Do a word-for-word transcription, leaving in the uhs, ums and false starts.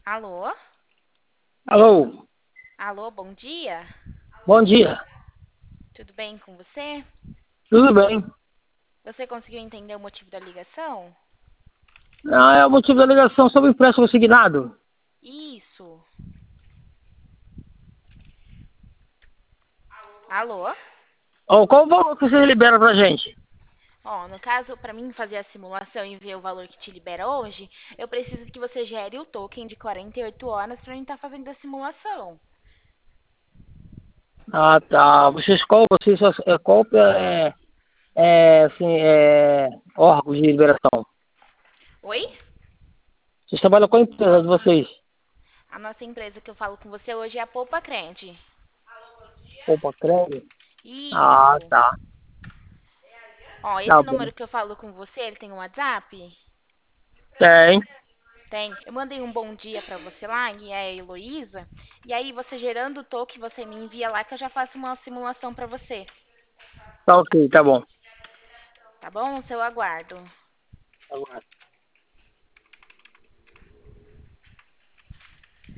Alô? Alô, Alô, bom dia. bom dia. Tudo bem com você? Tudo bem? Você conseguiu entender o motivo da ligação? Ah, é o motivo da ligação sobre o empréstimo consignado. Isso. Alô? Ó, qual o valor que você libera pra gente? Ó, no caso, para mim fazer a simulação e ver o valor que te libera hoje, eu preciso que você gere o token de quarenta e oito horas para mim estar fazendo a simulação. Ah, tá. Vocês qual, vocês, é, qual é, é, assim, é, órgão de liberação? Oi? Vocês trabalham com a empresa de vocês? A nossa empresa que eu falo com você hoje é a Poupa Crente. Opa, crédito? Ah, Isso. tá. Ó, Tá esse bom. número que eu falo com você, ele tem um WhatsApp? Tem. Tem. Eu mandei um bom dia pra você lá, e é a Heloísa. E aí, você gerando o token, você me envia lá que eu já faço uma simulação pra você. Tá ok, tá bom. Tá bom? Seu aguardo. Tá bom.